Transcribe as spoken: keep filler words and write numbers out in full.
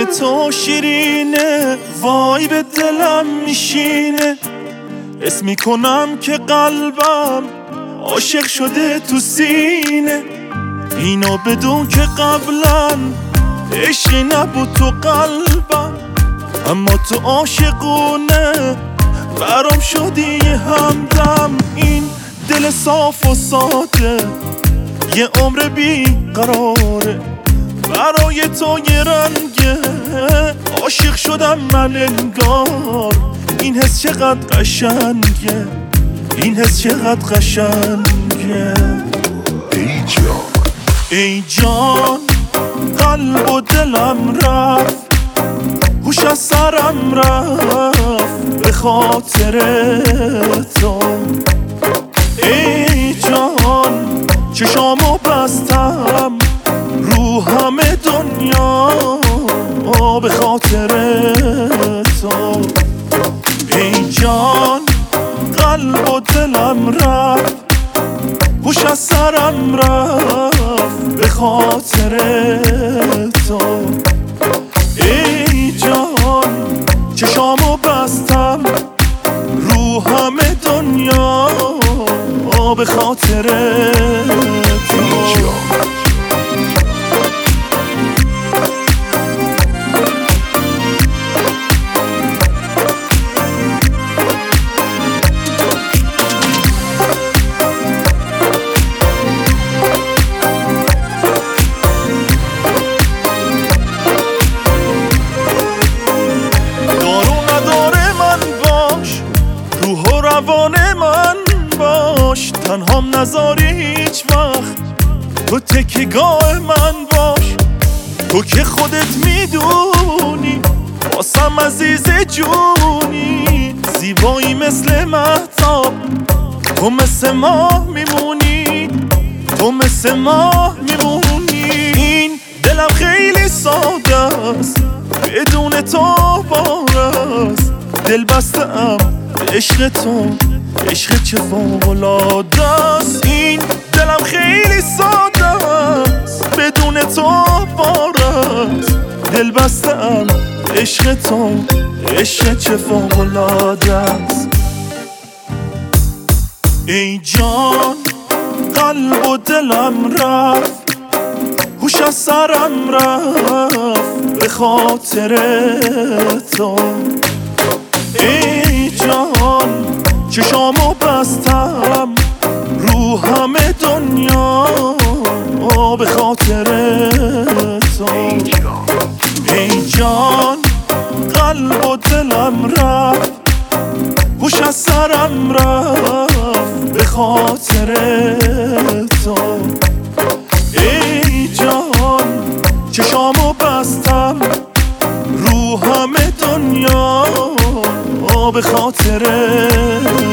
تو شیرینه، وای به دلم میشینه. اسم میکنم که قلبم عاشق شده تو سینه. اینو بدون که قبلا عشقی نبود تو قلبم، اما تو عاشقونه برام شدی یه همدم. این دل صاف و ساده یه عمر بی قراره، برای تو یه رنگه عاشق شدم من انگار. این حس چقدر قشنگه، این حس چقدر قشنگه. ای جان ای جان قلب و دلم رفت، هوش از سرم رفت به خاطر تو. ای جان چشامو بستم رو همه دنیا به خاطر تو. ای جان قلب و دلم رفت، هوش از سرم رفت به خاطر تو. ای جان چشامو بستم رو همه دنیا به خاطر تو. روان من باش، تنهام نذاری هیچ وقت، تو تکیگاه من باش. تو که خودت میدونی واسم عزیز جونی، زیبایی مثل مهتاب، تو مثل ماه میمونی، تو مثل ماه میمونی. این دلم خیلی ساده است بدون تو بارست، دل بستم عشق تو، عشق چه فوق‌العاده است. این دلم خیلی ساده است بدون تو بارست، دل بستم عشق تو، عشق چه فوق‌العاده است. ای جان قلب و دلم رفت، هوش از سرم رفت به خاطر تو. ای جان چشامو بستم رو همه دنیا به خاطر تو. ای جان قلب و دلم رفت، هوش از سرم رفت به خاطر تو. ای جان چشامو بستم رو همه دنیا به خاطر